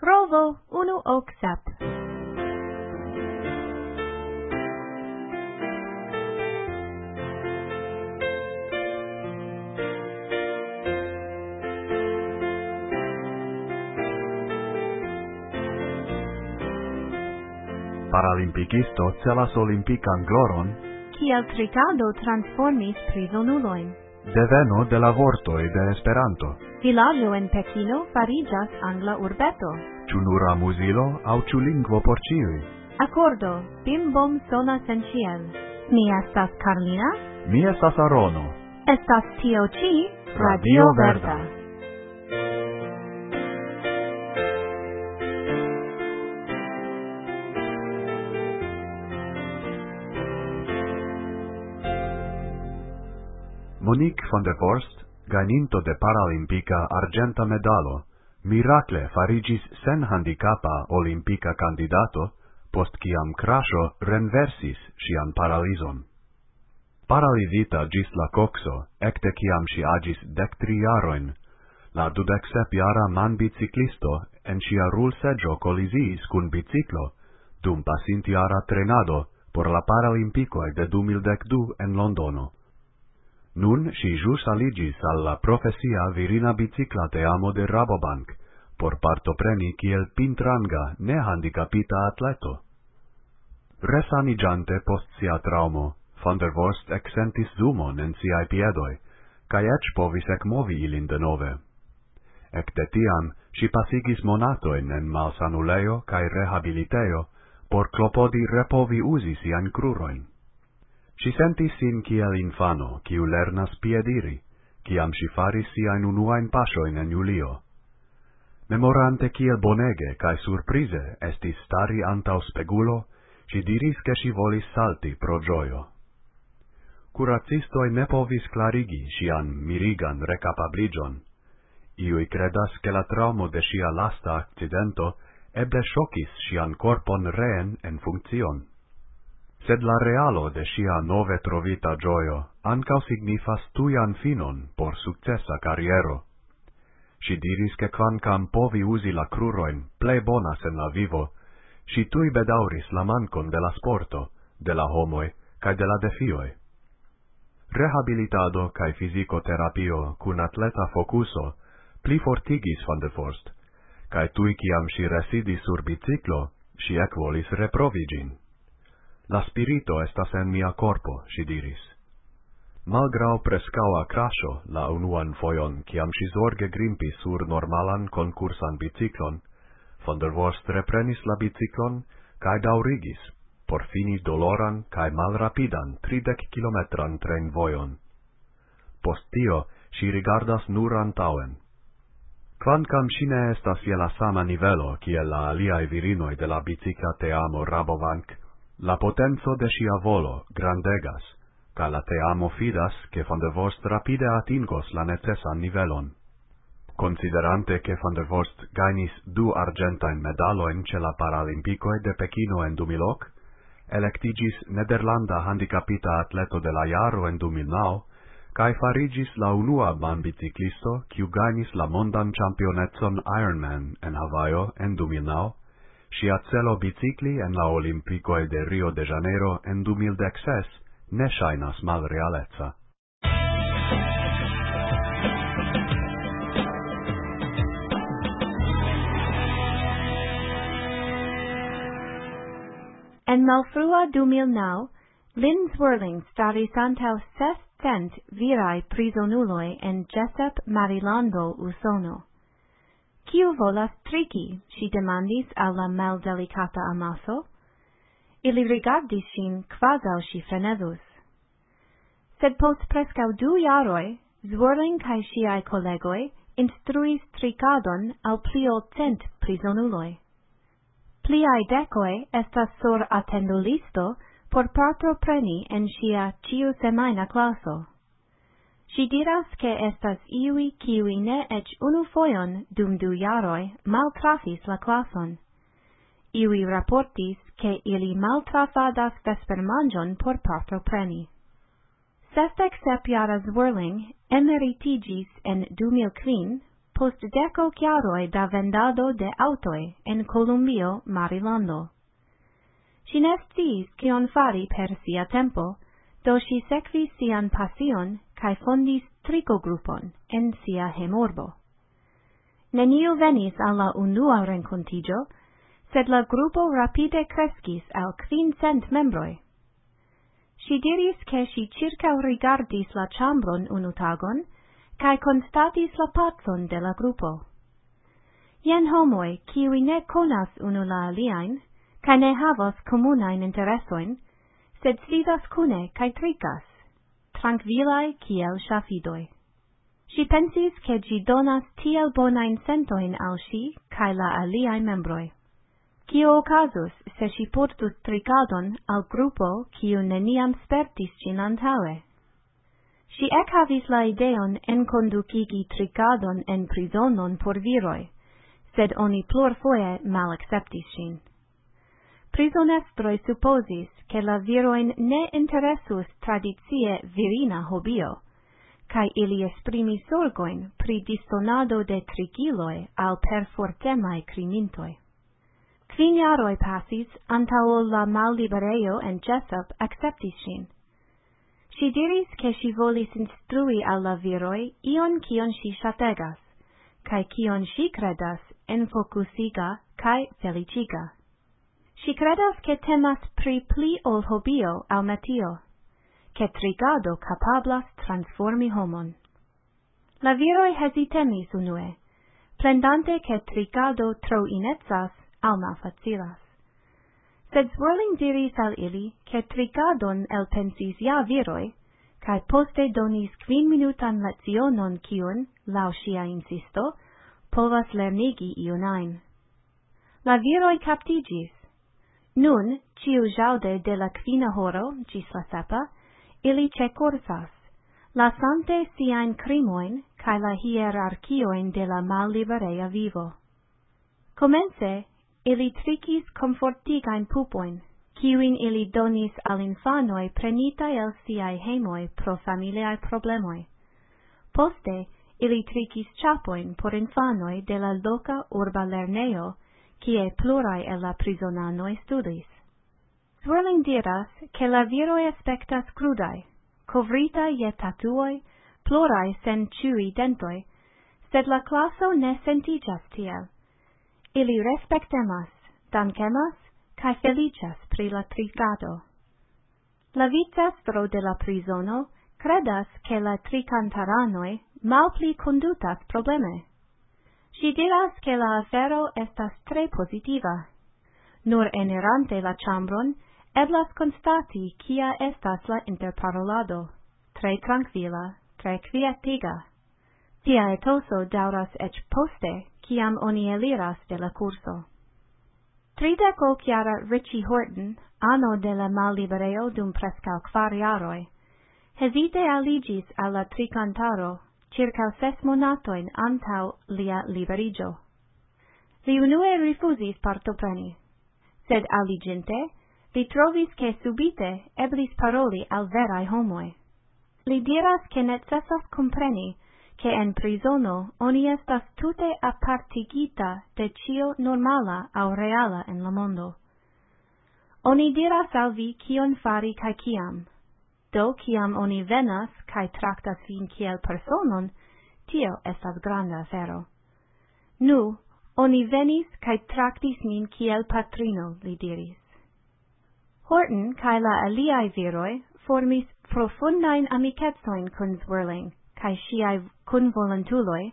Provo unu ok sep. Paralimpikisto celas olimpikan gloron, Kiel trikado transformis prizonuloin. deveno de la vortoj de Esperanto. Vilaĝo en Pekino fariĝas angla urbeto. Ĉu nur amuzilo aŭ ĉu lingvo por ĉiuj? Akordo, bim bom sonas en ĉiel. Mi estas Carlina. Mi estas Arono. Estas tio ĉi Radio Verda. Monique van der Vorst, gajninto de paralimpika arĝenta medalo, mirakle fariĝis senhandikapa olimpika kandidato, post kiam kraŝo renversis ŝian paralizon. Paralizita ĝis la kokso, ekde kiam ŝi aĝis 13 jarojn, la 27-jara manbiciklisto en ŝia rulseĝo koliziis kun biciklo dum pasintjara trenado por la Paralimpikoj de 2012 en Londono. Nun ŝi ĵus aliĝis al la profesia virina bicikla teamo de Rabobank por partopreni kiel pintranga nehandikapita atleto. Resaniĝante post sia traŭmo, Van der Vorst eksentis zumon en siaj piedoj, kaj eĉ povis ekmovi ilin denove. Ekde tiam ŝi pasigis monatojn en malsanulejo kaj rehabilitejo por klopodi repovi uzi siajn krurojn. Ŝi sentis sin kiel infano, kiu lernas piediri, kiam ŝi faris siajn unuajn paŝojn en julio. Memorante kiel bonege kaj surprize estis stari antaŭ spegulo, ŝi diris ke ŝi volis salti pro ĝojo. Kuracistoj ne povis klarigi ŝian mirigan rekapabliĝon. Iuj kredas ke la traŭmo de ŝia lasta akcidento eble ŝokis ŝian korpon reen en funkcion. Sed la realo de ŝia nove trovita ĝojo ankaŭ signifas tujan finon por sukcesa kariero. Ŝi diris ke kvankam povi uzi la krurojn plej bonas en la vivo, ŝi tuj bedaŭris la mankon de la sporto, de la homoj kaj de la defioj. Rehabilitado kaj fizikoterapio kun atleta fokuso plifortigis Van der Vorst, kaj tuj kiam ŝi residis sur biciklo, ŝi ekvolis reprovi ĝin. La spirito estas en mia corpo, ŝi diris. Malgraŭ preskaŭa kraŝo la unuan fojon, kiam ŝi zorge grimpis sur normalan konkursan biciklon, Van der Vorst reprenis la biciklon kaj daŭrigis, por fini doloran kaj malrapidan 30-kilometran trejnvojon. Post tio ŝi rigardas nur antaŭen. Kvankam ŝi ne estas je la sama nivelo kiel la aliaj virinoj de la bicikla teamo Rabobank, la potenco de ŝia volo grandegas, kaj la teamo fidas, ke Van der Vorst rapide atingos la necesan nivelon. Considerante ke Van der Vorst gajnis 2 arĝentajn medalojn ĉe la Paralimpikoj de Pekino en 2000, elektiĝis nederlanda handikapita atleto de la jaro en 2009, kaj fariĝis la unua manbiciklisto, kiu gajnis la mondan ĉampionecon Ironman en Havajo en 2009, ŝia celo bicikli en la Olimpikoj de Rio de Janeiro en 2016 ne ŝajnas malrealeca. En malfrua 2009, Lynn Zwirling staris antaŭ 600 viraj prizonuloj en Jessup, Marilando, Usono. Kiu volas triki? Ŝi demandis al la maldelikata amaso. Ili rigardis ŝin kvazaŭ ŝi frenezus. Sed post preskaŭ 2 jaroj, Zwirling kaj ŝiaj kolegoj instruis trikadon al pli ol 100 prizonuloj. Pliaj dekoj estas sur atendulisto por partopreni en ŝia ĉiusemajna klaso. Ŝi diras, ke estas iuj, kiuj ne eĉ unu fojon dum 2 jaroj maltrafis la klason. Iuj raportis, ke ili maltrafadas vespermanĝon por partopreni. 67-jara Zwirling emeritiĝis en 2005 post 10 jaroj da vendado de aŭtoj en Columbio, Marilando. Ŝi ne sciis kion fari per sia tempo, do ŝi sekvis sian pasion kaj fondis trikogrupon en sia hejmurbo. Neniu venis al la unua renkontiĝo, sed la grupo rapide kreskis al 500 membroj. Ŝi diris ke ŝi ĉirkaŭrigardis la ĉambron unu tagon kaj konstatis la pacon de la grupo. Jen homoj, kiuj ne konas unu la aliajn, kaj ne havas komunajn interesojn, sed sidas kune kaj trikas, trankvilaj kiel ŝafidoj. Ŝi pensis ke ĝi donas tiel bonajn sentojn al ŝi kaj la aliaj membroj. Kio okazus se ŝi portus trikadon al grupo kiu neniam spertis ĝin antaŭe? Ŝi ekhavis la ideon enkondukigi trikadon en prizonon por viroj, sed oni plurfoje malakceptis ŝin. Prizonestroj supozis ke la virojn ne interesus tradicie virina hobio, kaj ili esprimis zorgojn pri disdonado de trikiloj al perfortemaj krimintoj. 5 jaroj pasis antaŭ ol la malliberejo en Jessup akceptis ŝin. Ŝi diris ke ŝi volis instrui al la viroj ion kion ŝi ŝategas, kaj kion ŝi kredas enfokusiga kaj feliĉiga. Ŝi kredas ke temas pri pli ol hobio aŭ metio, ke trikado kapablas transformi homon. La viroj hezitemis unue, plendante ke trikado tro inecas aŭ malfacilas. Sed Zwirling diris al ili ke trikadon elpensis ja viroj, kaj poste donis 5-minutan lecionon kiun, laŭ ŝia insisto, povas lernigi iun ajn. La viroj kaptiĝis. Nun, ĉiuĵaŭde de la 5 horo ĝis la 7, ili ĉekursas, lasante siajn krimojn kaj la hierarkiojn de la mallibereja vivo. Komence, ili trikis komfortigajn pupojn, kiujn ili donis al infanoj prenitaj el siaj hejmoj pro familiaj problemoj. Poste, ili trikis ĉapojn por infanoj de la loka urba lernejo, kie pluraj el la prizonanoj studis. Zwirling diras, ke la viroj aspektas krudaj, kovritaj je tatuoj, pluraj sen ĉiuj dentoj, sed la klaso ne sentiĝas tiel. Ili respektemas, dankemas, kaj feliĉas pri la trikado. La vicestro de la prizono kredas ke la trikantaranoj malpli kondutas probleme. Ŝi diras ke la afero estas tre pozitiva. Nur enirante la ĉambron eblas konstati kia estas la interparolado, tre trankvila, tre kvietiga. Tia etoso daŭras eĉ poste, kiam oni eliras de la kurso. 30-jara Richie Horton, ano de la malliberejo dum preskaŭ 4 jaroj, hezite aliĝis al la trikantaro ĉirkaŭ 6 monatojn antaŭ lia liberiĝo. Li unue rifuzis partopreni, sed aliĝinte, li trovis ke subite eblis paroli al veraj homoj. Li diras ke necesas kompreni, ke en prizono oni estas tute apartigita de ĉio normala aŭ reala en la mondo. Oni diras al vi kion fari kaj kiam. Do kiam oni venas kaj traktas vin kiel personon, tio estas granda afero. Nu, oni venis kaj traktis min kiel patrino, li diris. Horton kaj la aliaj viroj formis profundajn amikecojn kun Zwirling, kaj ŝiaj kunvolontuloj,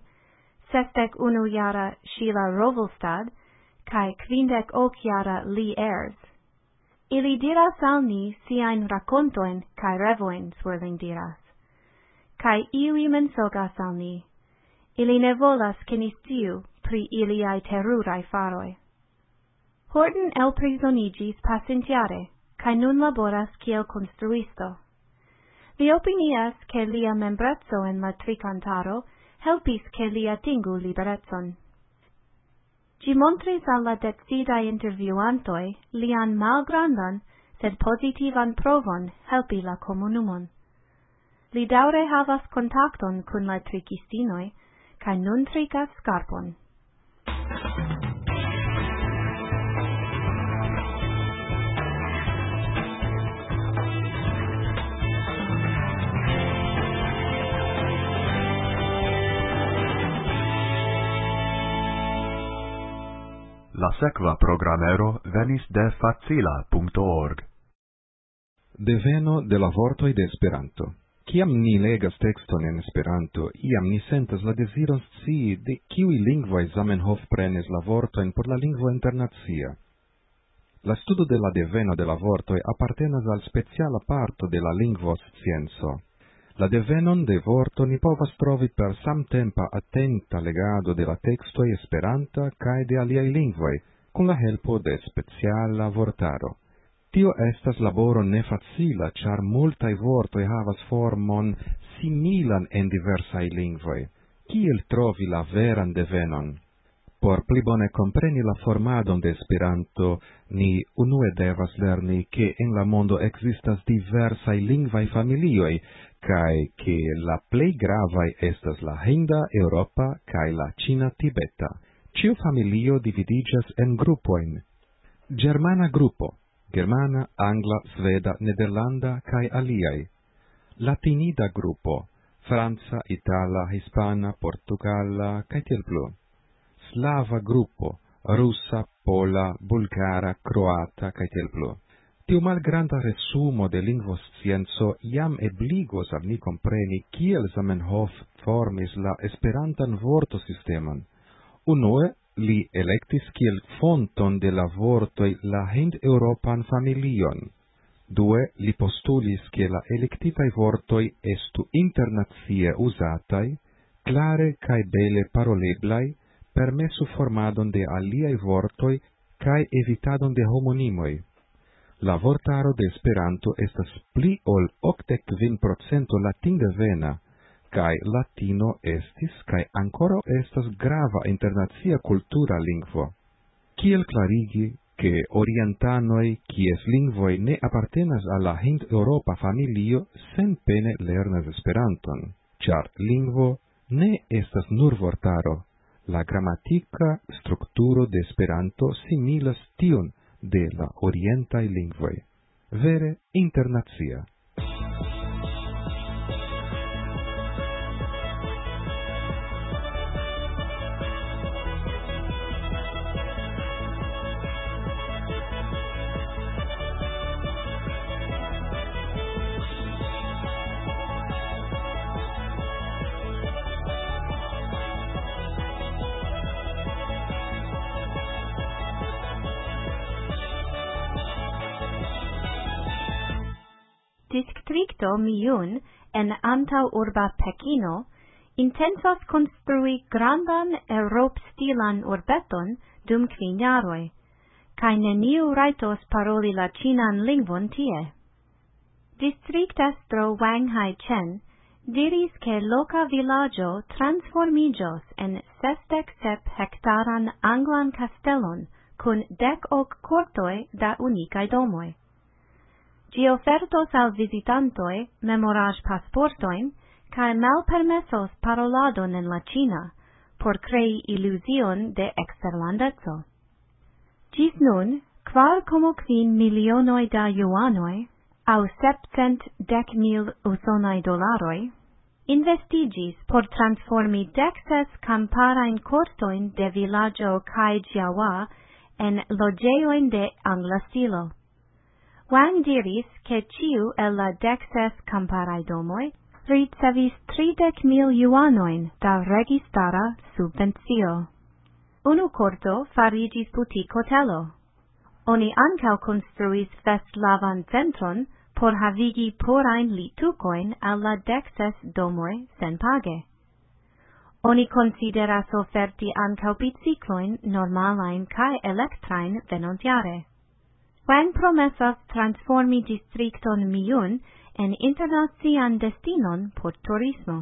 61-jara Sheila Rovelstad kaj 58-jara Lee Ayres. Ili diras al ni siajn rakontojn kaj revojn, Zwirling diras. Kaj iuj mensogas al ni. Ili ne volas ke ni sciu pri iliaj teruraj faroj. Horton elprizoniĝis pasintjare, kaj nun laboras kiel konstruisto. Li opinias ke lia membreco en la trikantaro helpis ke li atingu liberecon. Ĝi montris al la decidaj intervjuantoj lian malgrandan, sed pozitivan provon helpi la komunumon. Li daŭre havas kontakton kun la trikistinoj, kai nun trikas scarpon. La sekva programero venis de facila.org. Deveno de la vortoi de Esperanto. Ciam ni legas texton en Esperanto, iam ni sentas la desiron scii de kiui lingvoi Zamenhof prenis la vortoin por la lingvo internacia. La studo de la deveno de la vortoi appartenas al speciala parto de la lingvo scienzo. La devenon de vorto ni povas trovi per samtempa attenta legado de la textoi Esperanta cae de aliai lingvoi, con la helpo de speciala vortaro. Tio estas laboro ne facila, char multae vortoi havas formon similan en diversai lingvoi. Kiel trovi la veran devenon? Por pli bone compreni la formadon de Esperanto, ni unue devas lerni che en la mondo existas diversai lingvai familioi, cae che la plei gravai estas la Hinda Europa cae la Cina Tibeta. Ciu familio dividigas en gruppoin. Germana gruppo, Germana, Angla, Sveda, Nederlanda cae aliai. Latinida gruppo, Franza, Itala, Hispana, Portugala cae tiel plu. Slava gruppo, Russa, Pola, Bulgara, Croata cae tiel plu. Tiu malgranda resumo de lingvoscienzo iam ebligos al ni compreni kiel Zamenhof formis la Esperantan vortosisteman. Unue, li electis kiel fonton de la vortoi la Hind-Europan familion. Due, li postulis che la electitai vortoi estu internazie usatai, clare cae bele paroleblai, permesu formadon de aliai vortoi cae evitadon de homonimoi. La vortaro de Esperanto estas pli ol 85% latin-devena, cae latino estis cae ancora estas grava internacia cultura lingvo. Kiel clarigi che orientanoi kies lingvoi ne appartenas alla Hind-Europa familio sen pene lernas Esperanton, char lingvo ne estas nur vortaro. La grammatica structuro de Esperanto similas tion de la orientai lingvoi. Vere internacia. Districto Miyun en antaŭurba Pekino intensas konstrui grandan Europ-stilan urbeton dum 5 jaroj, kaj neniu rajtos paroli la ĉinan lingvon tie. Distriktestro Wang Hai-chen diris ke loka vilaĝo transformiĝos en 67 hektaran anglan kastelon kun 10 kortoj da unikaj domoj. Gi ofertos al visitantoi memoraĵ-pasportojn kaj malpermesos paroladon en la ĉina por krei iluzion de eksterlandeco. Ĝis nun 4,5 milionoj da juanoj aŭ 710,000 usonaj dolaroj investiĝis por transformi 16 kamparajn kortojn de vilaĝo Kaijiawa en loĝejojn de angla stilo. Wang diris che ciu el la 16 kamparaj domoj ricevis 30,000 juanoin da registara subvencio. Unu korto fariĝis butik-hotelo. Oni ankaŭ konstruis festlavan centron por havigi plurajn litukojn al la 16 domoj senpage. Oni konsideras oferti ankaŭ biciklojn normalajn kaj elektrajn venontjare. Wang promesas transformi distrikton Miyun en internacian destinon por turismo.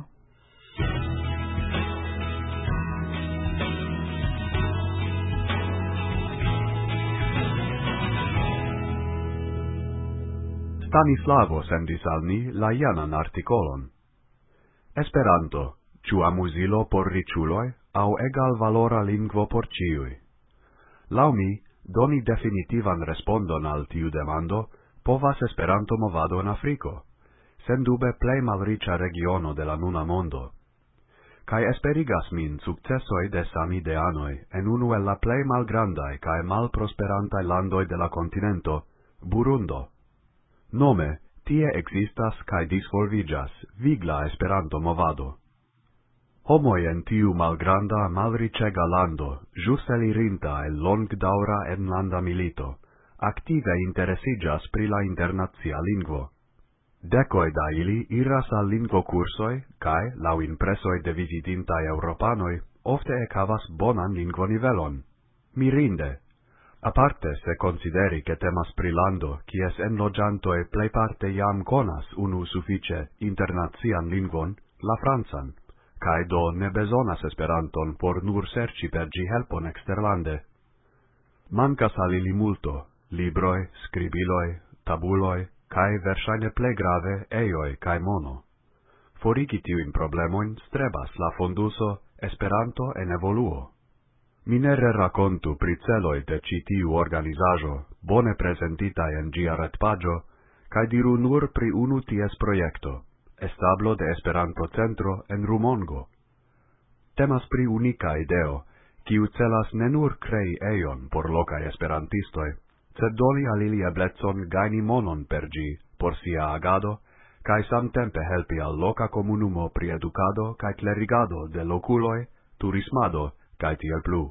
Stanislavo sendis al ni la janan artikolon. Esperanto, Ciu amusilo por riĉuloj, au egal valora lingvo por ĉiuj? Laŭ mi, doni definitivan respondon al tiu demando povas Esperanto-movado en Afriko, sendube plej malriĉa regiono de la nuna mondo. Kaj esperigas min sukcesoj de samideanoj en unu el la plej malgrandaj kaj malprosperantaj landoj de la kontinento, Burundo. Nome, tie existas kaj disvolviĝas vigla Esperanto-movado. Homoj en tiu malgranda, malriĉega lando, ĵus elirinta el longdaŭra enlanda milito, aktive interesiĝas pri la internacia lingvo. Decoj da ili iras al lingvokursoj kaj, laŭ impresoj de vizitintaj eŭropanoj, ofte ekhavas bonan lingvonivelon. Mirinde! Aparte se consideri che temas pri lando, kies enloĝantoj plejparte jam konas unu sufiĉe internacian lingvon, la francan, kaj do ne bezonas Esperanton por nur serĉi per ĝi helpon eksterlande. Mankas al ili multo, libroj, skribiloj, tabuloj, kaj verŝajne plej grave ejoj kaj mono. Forigi tiujn problemojn strebas la fonduso Esperanto en evoluo. Mi ne rerakontu pri celoj de ĉi tiu organizaĵo, bone prezentitaj en ĝia retpaĝo, kaj diru nur pri unu ties projekto, establo de Esperanto-centro en Rumongo. Temas pri unika ideo, kiu celas ne nur krei ejon por lokaj esperantistoj, sed doni al ili eblecon gajni monon per ĝi por sia agado, kaj samtempe helpi al loka komunumo pri edukado kaj klerigado de lokuloj, turismado kaj tiel plu.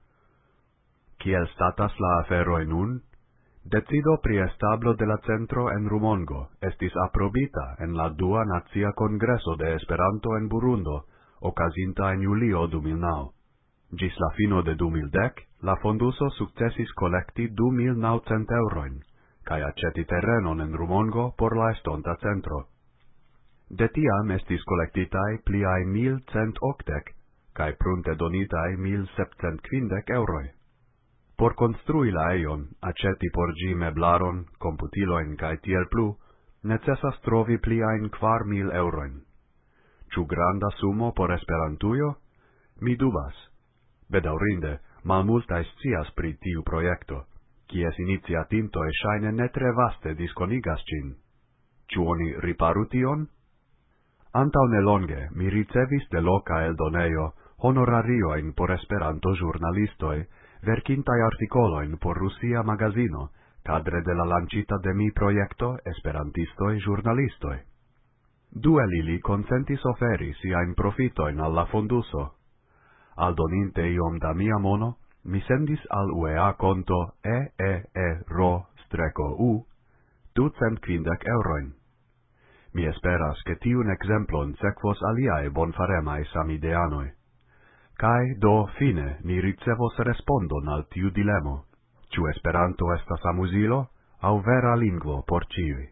Kiel statas la aferoj nun? Decido pri establo de la centro en Rumongo estis aprobita en la dua Nacia Kongreso de Esperanto en Burundo, okazinta en julio 2009. Gis la fino de 2010, la fonduso sukcesis kolekti 2.900 eurojn, kaj aĉeti terenon en Rumongo por la estonta centro. De tiam estis kolektitaj pliaj 1.180, kaj prunte donitaj 1.750 euroj. Por konstrui la ejon, aĉeti por ĝi meblaron, komputilojn kaj tiel plu, necesas trovi pliajn 4.000 eurojn. Ĉu granda sumo por Esperantujo? Mi dubas. Bedaŭrinde, malmultaj scias pri tiu projekto, kies iniciatintoj ŝajne ne tre vaste diskonigas ĝin. Ĉu oni riparu tion? Antaŭ nelonge mi ricevis de loka eldonejo honorariojn por Esperanto-ĵurnalistoj, verkintaj artikolojn por rusia magazino, kadre de la lancita de mi projekto Esperantistoj ĵurnalistoj. Du el ili konsentis oferi siajn profitojn al la fonduso. Aldoninte iom da mia mono, mi sendis al UEA konto EEE-RO-U 250 eurojn. Mi esperas ke tiun ekzemplon sekvos aliaj bonfaremaj samideanoj. Kaj do fine ni ricevos respondon al tiu dilemo, ĉu Esperanto estas amuzilo aŭ vera lingvo por ĉiuj.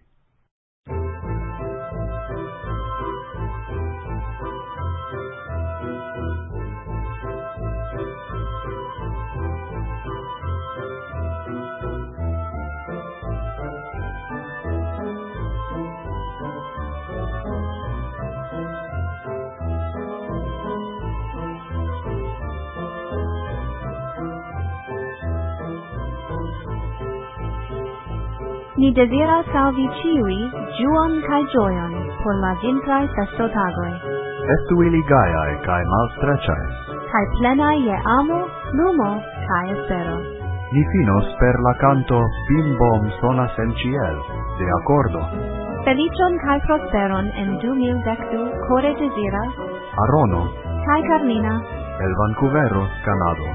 Ni deziras salvi ĉiuj ĝuon kaj ĝojon por la vintraj festotagoj. Estu ili gajaj kaj malstreĉaj. Kaj plenaj je amo, lumo kaj espero. Ni finos per la canto Bim Bom sonas en ĉiel, de akordo. Feliĉon kaj prosperon en 2012 kore deziras Arono kaj Carmina el Vancouverro, Kanado.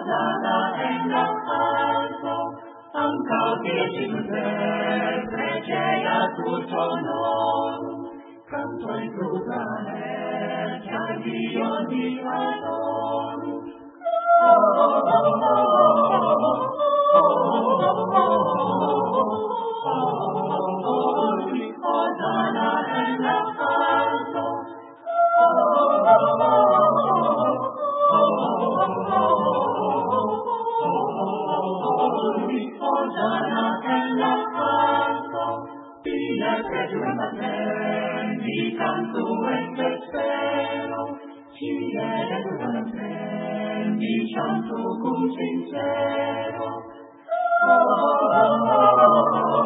Anca Sincero,